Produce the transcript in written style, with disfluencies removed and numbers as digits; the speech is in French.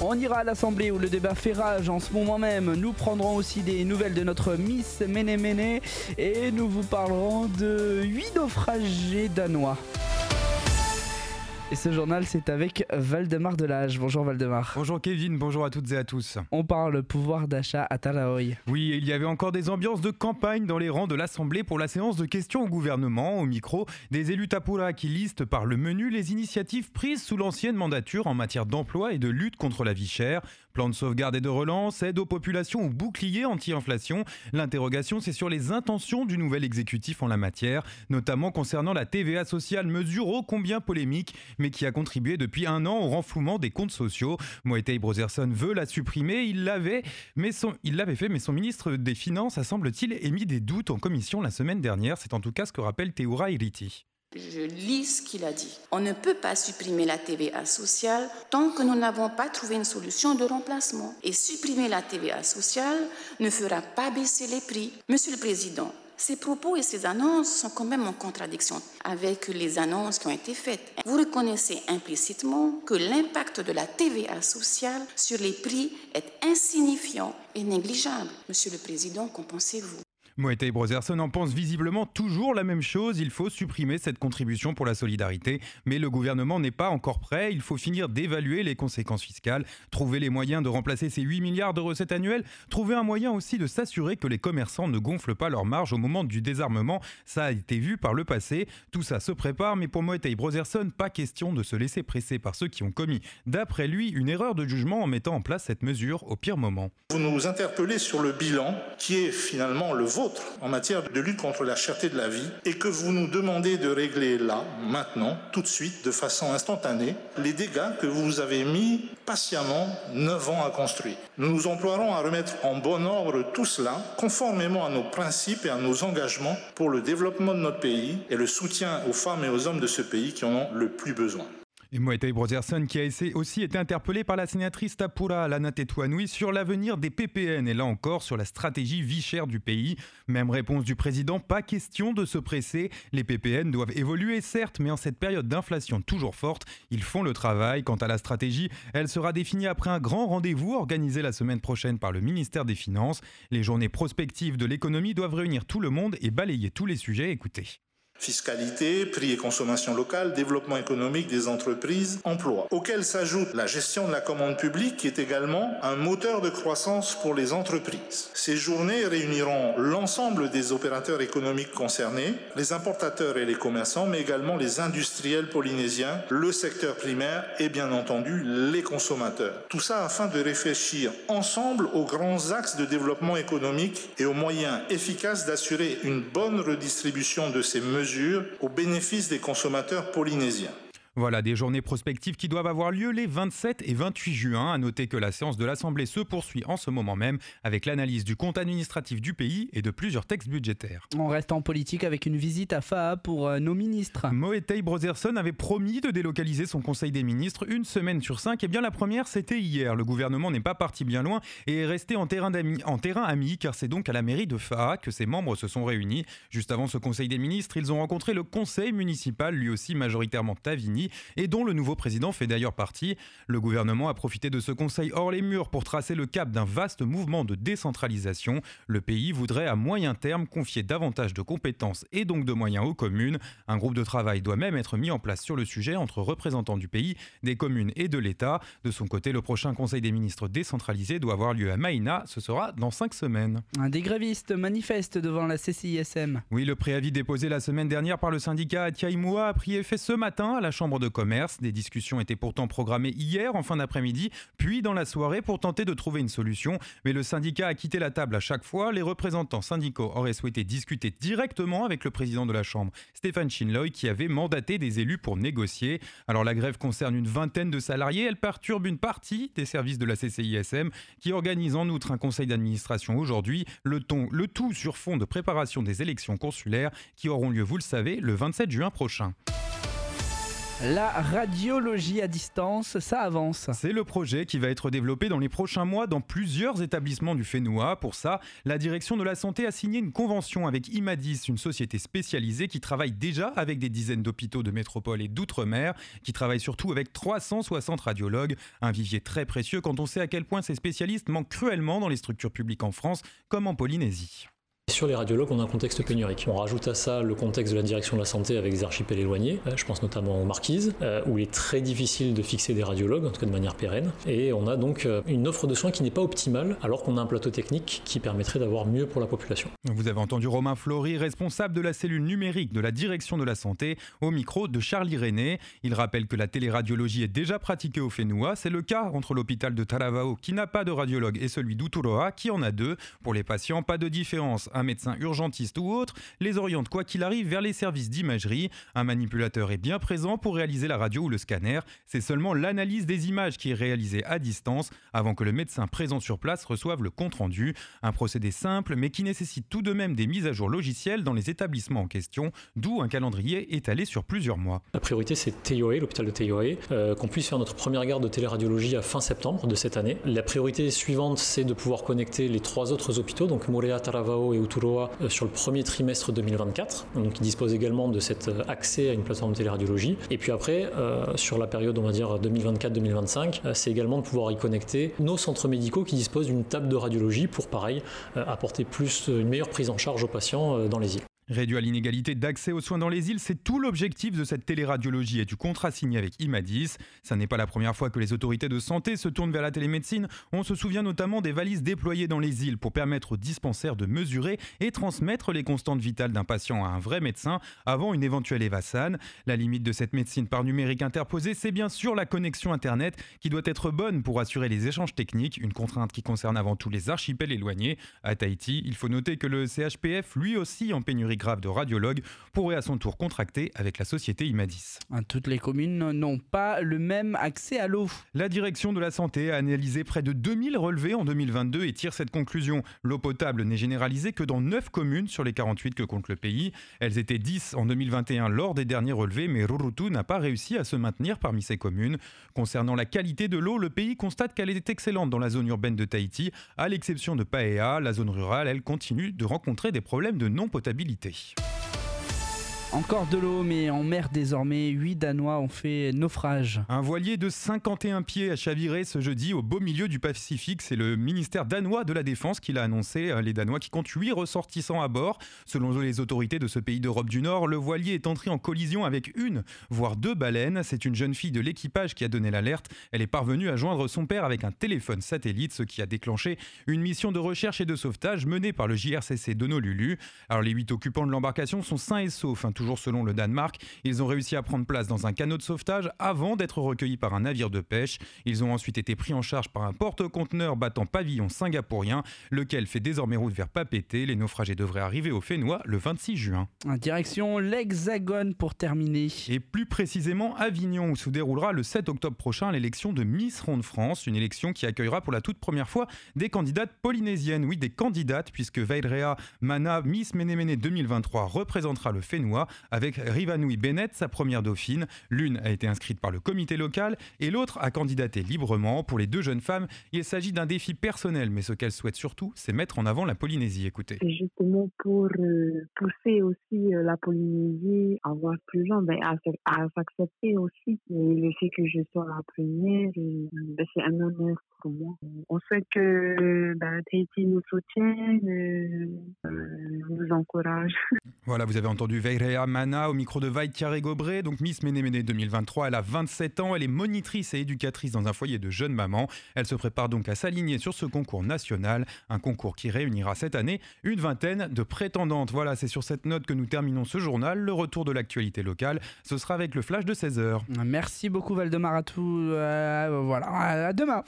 On ira à l'Assemblée où le débat fait rage en ce moment même. Nous prendrons aussi des nouvelles de notre Miss Méné et nous vous parlerons de 8 naufragés danois. Et ce journal, c'est avec Valdemar Delage. Bonjour Valdemar. Bonjour Kevin, bonjour à toutes et à tous. On parle pouvoir d'achat à Talaoy. Oui, il y avait encore des ambiances de campagne dans les rangs de l'Assemblée pour la séance de questions au gouvernement. Au micro, des élus Tapura qui listent par le menu les initiatives prises sous l'ancienne mandature en matière d'emploi et de lutte contre la vie chère. Plan de sauvegarde et de relance, aide aux populations ou bouclier anti-inflation. L'interrogation, c'est sur les intentions du nouvel exécutif en la matière, notamment concernant la TVA sociale, mesure ô combien polémique, mais qui a contribué depuis 1 an au renflouement des comptes sociaux. Moetei Brotherson veut la supprimer, il l'avait fait, mais son ministre des Finances a semble-t-il émis des doutes en commission la semaine dernière. C'est en tout cas ce que rappelle Teura Iriti. Je lis ce qu'il a dit. On ne peut pas supprimer la TVA sociale tant que nous n'avons pas trouvé une solution de remplacement. Et supprimer la TVA sociale ne fera pas baisser les prix. Monsieur le Président, ces propos et ces annonces sont quand même en contradiction avec les annonces qui ont été faites. Vous reconnaissez implicitement que l'impact de la TVA sociale sur les prix est insignifiant et négligeable. Monsieur le Président, qu'en pensez-vous ? Moetei Brotherson en pense visiblement toujours la même chose. Il faut supprimer cette contribution pour la solidarité. Mais le gouvernement n'est pas encore prêt. Il faut finir d'évaluer les conséquences fiscales, trouver les moyens de remplacer ces 8 milliards de recettes annuelles, trouver un moyen aussi de s'assurer que les commerçants ne gonflent pas leurs marges au moment du désarmement. Ça a été vu par le passé. Tout ça se prépare, mais pour Moetei Brotherson, pas question de se laisser presser par ceux qui ont commis, d'après lui, une erreur de jugement en mettant en place cette mesure au pire moment. Vous nous interpellez sur le bilan qui est finalement le vôtre en matière de lutte contre la cherté de la vie et que vous nous demandez de régler là, maintenant, tout de suite, de façon instantanée, les dégâts que vous avez mis patiemment 9 ans à construire. Nous nous emploierons à remettre en bon ordre tout cela, conformément à nos principes et à nos engagements pour le développement de notre pays et le soutien aux femmes et aux hommes de ce pays qui en ont le plus besoin. Et Moetei Brotherson qui a aussi été interpellé par la sénatrice Tapura Lana Tetuanui sur l'avenir des PPN et là encore sur la stratégie vie chère du pays. Même réponse du président, pas question de se presser. Les PPN doivent évoluer certes, mais en cette période d'inflation toujours forte, ils font le travail. Quant à la stratégie, elle sera définie après un grand rendez-vous organisé la semaine prochaine par le ministère des Finances. Les journées prospectives de l'économie doivent réunir tout le monde et balayer tous les sujets. Écoutez. Fiscalité, prix et consommation locale, développement économique des entreprises, emploi, auquel s'ajoute la gestion de la commande publique qui est également un moteur de croissance pour les entreprises. Ces journées réuniront l'ensemble des opérateurs économiques concernés, les importateurs et les commerçants, mais également les industriels polynésiens, le secteur primaire et bien entendu les consommateurs. Tout ça afin de réfléchir ensemble aux grands axes de développement économique et aux moyens efficaces d'assurer une bonne redistribution de ces mesures au bénéfice des consommateurs polynésiens. Voilà des journées prospectives qui doivent avoir lieu les 27 et 28 juin. À noter que la séance de l'Assemblée se poursuit en ce moment même avec l'analyse du compte administratif du pays et de plusieurs textes budgétaires. On reste en politique avec une visite à Faa pour nos ministres. Moetei Brotherson avait promis de délocaliser son conseil des ministres 1 semaine sur 5. Et bien la première, c'était hier. Le gouvernement n'est pas parti bien loin et est resté en terrain ami car c'est donc à la mairie de Faa que ses membres se sont réunis. Juste avant ce conseil des ministres, ils ont rencontré le conseil municipal, lui aussi majoritairement Tavini, et dont le nouveau président fait d'ailleurs partie. Le gouvernement a profité de ce conseil hors les murs pour tracer le cap d'un vaste mouvement de décentralisation. Le pays voudrait à moyen terme confier davantage de compétences et donc de moyens aux communes. Un groupe de travail doit même être mis en place sur le sujet entre représentants du pays, des communes et de l'État. De son côté, le prochain conseil des ministres décentralisé doit avoir lieu à Maïna. Ce sera dans 5 semaines. Des grévistes manifestent devant la CCISM. Oui, le préavis déposé la semaine dernière par le syndicat Atiaïmoua a pris effet ce matin à la Chambre de commerce. Des discussions étaient pourtant programmées hier en fin d'après-midi, puis dans la soirée pour tenter de trouver une solution. Mais le syndicat a quitté la table à chaque fois. Les représentants syndicaux auraient souhaité discuter directement avec le président de la Chambre, Stéphane Chinloy, qui avait mandaté des élus pour négocier. Alors la grève concerne une vingtaine de salariés. Elle perturbe une partie des services de la CCISM qui organise en outre un conseil d'administration aujourd'hui. Le tout sur fond de préparation des élections consulaires qui auront lieu, vous le savez, le 27 juin prochain. La radiologie à distance, ça avance. C'est le projet qui va être développé dans les prochains mois dans plusieurs établissements du Fénois. Pour ça, la direction de la santé a signé une convention avec Imadis, une société spécialisée qui travaille déjà avec des dizaines d'hôpitaux de métropole et d'outre-mer, qui travaille surtout avec 360 radiologues, un vivier très précieux quand on sait à quel point ces spécialistes manquent cruellement dans les structures publiques en France comme en Polynésie. Sur les radiologues, on a un contexte pénurique. On rajoute à ça le contexte de la direction de la santé avec des archipels éloignés, je pense notamment aux Marquises, où il est très difficile de fixer des radiologues, en tout cas de manière pérenne. Et on a donc une offre de soins qui n'est pas optimale, alors qu'on a un plateau technique qui permettrait d'avoir mieux pour la population. Vous avez entendu Romain Flory, responsable de la cellule numérique de la direction de la santé, au micro de Charlie René. Il rappelle que la téléradiologie est déjà pratiquée au Fénois. C'est le cas entre l'hôpital de Taravao, qui n'a pas de radiologue, et celui d'Uturoa, qui en a 2. Pour les patients, pas de différence. Un médecin urgentiste ou autre les oriente quoi qu'il arrive vers les services d'imagerie. Un manipulateur est bien présent pour réaliser la radio ou le scanner. C'est seulement l'analyse des images qui est réalisée à distance avant que le médecin présent sur place reçoive le compte-rendu. Un procédé simple mais qui nécessite tout de même des mises à jour logicielles dans les établissements en question, d'où un calendrier étalé sur plusieurs mois. La priorité, c'est Teioé, l'hôpital de Teioé, qu'on puisse faire notre première garde de téléradiologie à fin septembre de cette année. La priorité suivante, c'est de pouvoir connecter les 3 autres hôpitaux, donc Moorea, Taravao et Uturoa, sur le premier trimestre 2024, donc qui dispose également de cet accès à une plateforme de téléradiologie. Et puis après, sur la période, on va dire 2024-2025, c'est également de pouvoir y connecter nos centres médicaux qui disposent d'une table de radiologie pour, pareil, apporter une meilleure prise en charge aux patients dans les îles. Réduire l'inégalité d'accès aux soins dans les îles, c'est tout l'objectif de cette téléradiologie et du contrat signé avec Imadis. Ça n'est pas la première fois que les autorités de santé se tournent vers la télémédecine. On se souvient notamment des valises déployées dans les îles pour permettre aux dispensaires de mesurer et transmettre les constantes vitales d'un patient à un vrai médecin avant une éventuelle évasan. La limite de cette médecine par numérique interposée, c'est bien sûr la connexion Internet qui doit être bonne pour assurer les échanges techniques, une contrainte qui concerne avant tout les archipels éloignés. À Tahiti, il faut noter que le CHPF, lui aussi en pénurie grave de radiologues, pourrait à son tour contracter avec la société Imadis. Toutes les communes n'ont pas le même accès à l'eau. La direction de la santé a analysé près de 2000 relevés en 2022 et tire cette conclusion. L'eau potable n'est généralisée que dans 9 communes sur les 48 que compte le pays. Elles étaient 10 en 2021 lors des derniers relevés, mais Rurutu n'a pas réussi à se maintenir parmi ces communes. Concernant la qualité de l'eau, le pays constate qu'elle est excellente dans la zone urbaine de Tahiti, à l'exception de Paea. La zone rurale, elle, continue de rencontrer des problèmes de non-potabilité. Encore de l'eau, mais en mer désormais, 8 Danois ont fait naufrage. Un voilier de 51 pieds a chaviré ce jeudi au beau milieu du Pacifique. C'est le ministère danois de la Défense qui l'a annoncé. Les Danois qui comptent 8 ressortissants à bord. Selon les autorités de ce pays d'Europe du Nord, le voilier est entré en collision avec 1, voire 2 baleines. C'est une jeune fille de l'équipage qui a donné l'alerte. Elle est parvenue à joindre son père avec un téléphone satellite, ce qui a déclenché une mission de recherche et de sauvetage menée par le JRCC d'Honolulu. Alors les 8 occupants de l'embarcation sont sains et saufs, toujours selon le Danemark. Ils ont réussi à prendre place dans un canot de sauvetage avant d'être recueillis par un navire de pêche. Ils ont ensuite été pris en charge par un porte-conteneur battant pavillon singapourien, lequel fait désormais route vers Papeete. Les naufragés devraient arriver au Fénois le 26 juin. Direction l'Hexagone pour terminer. Et plus précisément Avignon, où se déroulera le 7 octobre prochain l'élection de Miss Ronde France, une élection qui accueillera pour la toute première fois des candidates polynésiennes. Oui, des candidates, puisque Vairea Mana, Miss Ménéméné 2023, représentera le Fénois avec Rivanui Bennett, sa première dauphine. L'une a été inscrite par le comité local et l'autre a candidaté librement. Pour les 2 jeunes femmes, il s'agit d'un défi personnel, mais ce qu'elles souhaitent surtout, c'est mettre en avant la Polynésie. Écoutez. C'est justement pour pousser aussi la Polynésie à voir plus loin, à s'accepter aussi. Et le fait que je sois la première, c'est un honneur pour moi. On souhaite que Tahiti nous soutienne, nous encourage. Voilà, vous avez entendu Vairea Mana au micro de Vai Tiare-Gobré, donc Miss Ménéméné 2023. Elle a 27 ans, elle est monitrice et éducatrice dans un foyer de jeunes mamans. Elle se prépare donc à s'aligner sur ce concours national, un concours qui réunira cette année une vingtaine de prétendantes. Voilà, c'est sur cette note que nous terminons ce journal. Le retour de l'actualité locale, ce sera avec le flash de 16h. Merci beaucoup Valdemar Atou. Voilà, à demain.